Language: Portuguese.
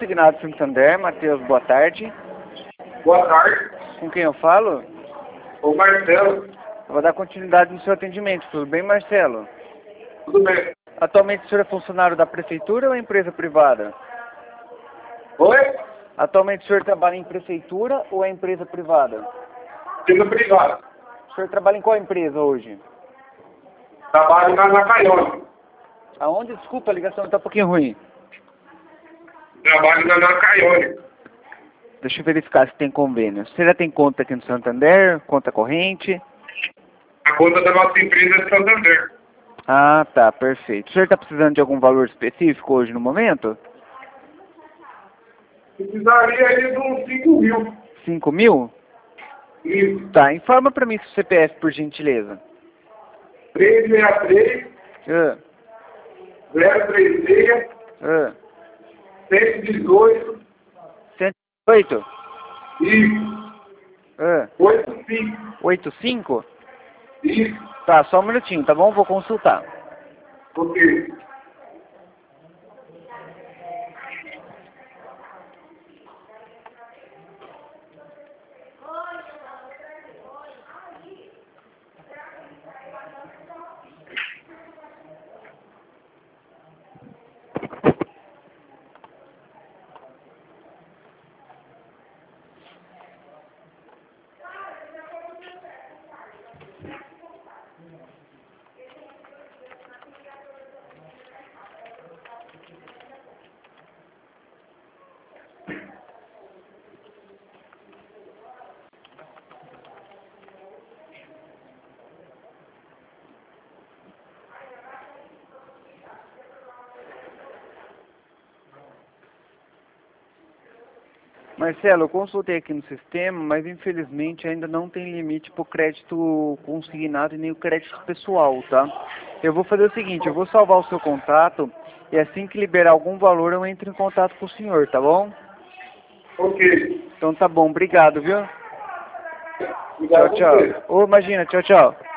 Consignado Santander, Matheus, boa tarde. Boa tarde. Com quem eu falo? Ô Marcelo. Eu vou dar continuidade no seu atendimento. Tudo bem, Marcelo? Tudo bem. Atualmente o senhor é funcionário da prefeitura ou é empresa privada? Oi? Atualmente o senhor trabalha em prefeitura ou é empresa privada? Sendo privado. O senhor trabalha em qual empresa hoje? Trabalho na Caione. Aonde? Desculpa, a ligação está um pouquinho ruim. Trabalho na Caione. Deixa eu verificar se tem convênio. Você já tem conta aqui no Santander? Conta corrente? A conta da nossa empresa é Santander. Ah, tá, perfeito. O senhor está precisando de algum valor específico hoje no momento? Precisaria aí de uns 5.000. 5 mil? Isso. Tá, informa para mim seu CPF, por gentileza. 363 Ah, 036 ah. 118. 108? Isso. Ah, 85. 85? Isso. Tá, só um minutinho, tá bom? Vou consultar. Ok. Marcelo, eu consultei aqui no sistema, mas infelizmente ainda não tem limite para o crédito consignado e nem o crédito pessoal, tá? Eu vou fazer o seguinte, eu vou salvar o seu contato e assim que liberar algum valor eu entro em contato com o senhor, tá bom? Ok. Então tá bom, obrigado, viu? Obrigado Tchau, a você. tchau. Ô, imagina, tchau, tchau.